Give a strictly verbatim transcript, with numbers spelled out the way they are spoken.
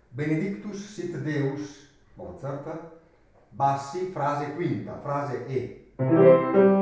Benedictus sit Deus, Mozart, bassi, frase quinta, frase E.